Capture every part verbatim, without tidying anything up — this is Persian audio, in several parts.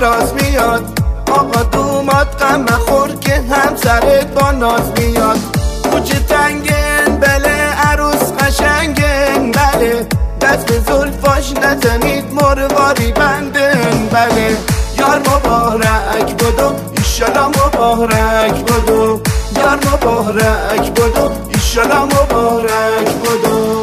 شیراز میاد، آقا دومات غم مخور که همسرت با ناز میاد. کوچه تنگن بله عروس قشنگن بله، دست به زلفاش نزنید مرواری بندن بله. یار مبارک بدو ایشالا مبارک بدو، یار مبارک بدو ایشالا مبارک بدو.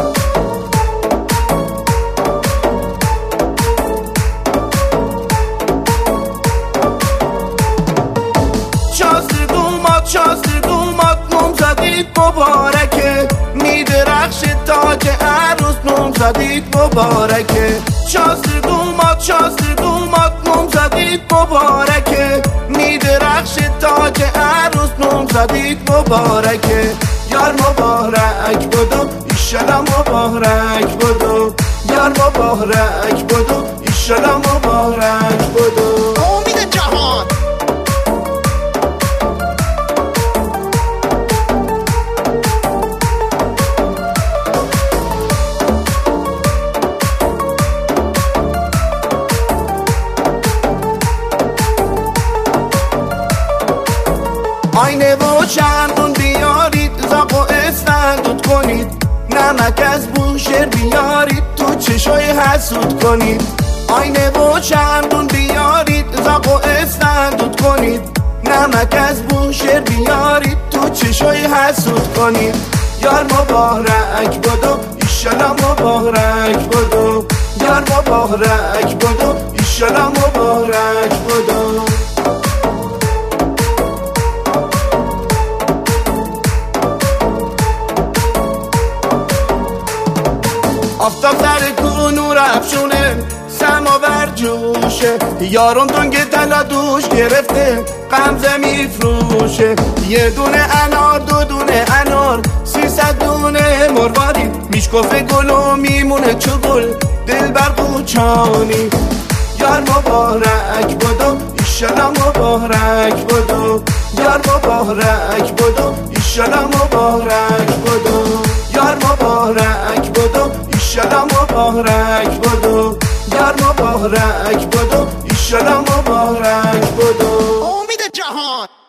شازده دومات شازده دومات نوم زدید مبارکه، میدرخش تاج عروس نوم زدید مبارکه. شازده دومات شازده دومات نوم زدید مبارکه، میدرخش تاج عروس نوم زدید مبارکه. یار مبارک بدو ایشالا مبارک بدو، یار مبارک بدو ایشالا مبارک بدو. امید جهان آینه و چندون بیارید، زاق و استندود کنید، نمک از بوشهر بیارید تو چشای حسود کنید. آینه و چندون بیارید، زاق و استندود کنید، نمک از بوشهر بیارید تو چشای حسود کنید. یار مبارک بدو ایشالا مبارک بدو، یار مبارک بدو ایشالا مبارک بدو. آفتاب سر کو نور افشونه، سماور جوشه، یارم دنگ طلا دوش گرفته غمزه میفروشه. یه دونه انار دو دونه انار سیصد دونه مرواری، میشکفه گل و میمونه چو گل دل بر قوچانی. یار مبارک بدو ایشالا مبارک بدو، یار مبارک بدو ایشالا مبارک بدو. یار مبارک بدو ایشالا مبارک بدو، یار مبارک بدو ایشالا مبارک بدو. امید جهان